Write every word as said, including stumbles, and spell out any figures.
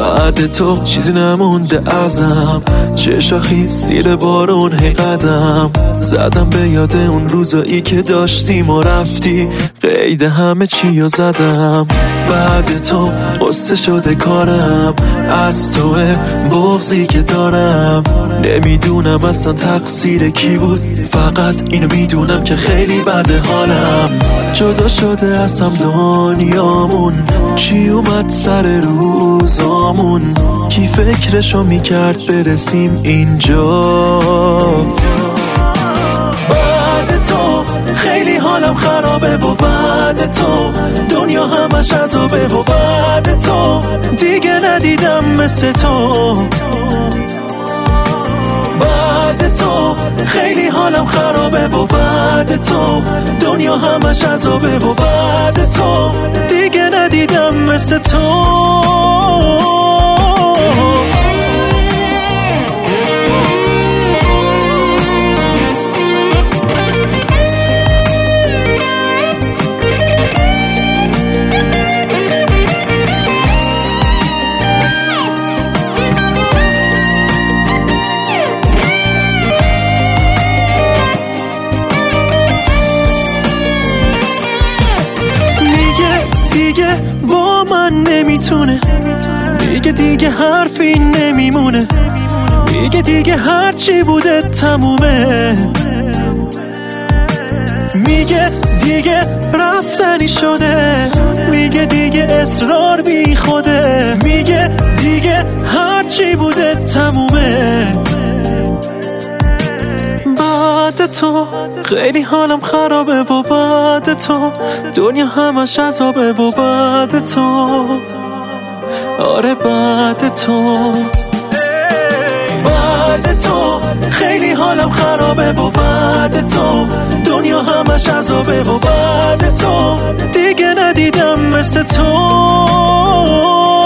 بعد تو چیزی نمونده ازم، چه شاخی زیر بارون هی قدم زدم به یاد اون روزایی که داشتیم و رفتی، قید همه چی رو زدم. بعد تو قصه شده کارم، از توه بغضی که دارم. نمیدونم اصلا تقصیر کی بود، فقط اینو میدونم که خیلی بده حالم. جدا شده ازم دنیامون، چی اومد سر روزامون، کی فکرشو میکرد برسیم اینجا. بعد تو خیلی حالم خرابه و بعد تو دنیا همش عذابه و بعد تو دیگه ندیدم مثل تو. بعد تو خیلی حالم خرابه و بعد تو دنیا همش عذابه و بعد تو دیگه ندیدم مثل تو. با من نمیتونه، میگه دیگه حرفی نمیمونه، میگه دیگه هرچی بوده تمومه، میگه دیگه رفتنی شده، میگه دیگه اصرار بی خوده، میگه دیگه هرچی بوده تمومه. بعد تو خیلی حالم خرابه و بعد تو دنیا همش عذابه و بعد تو، آره بعد تو. بعد تو خیلی حالم خرابه و بعد تو دنیا همش عذابه و بعد تو دیگه ندیدم مثل تو.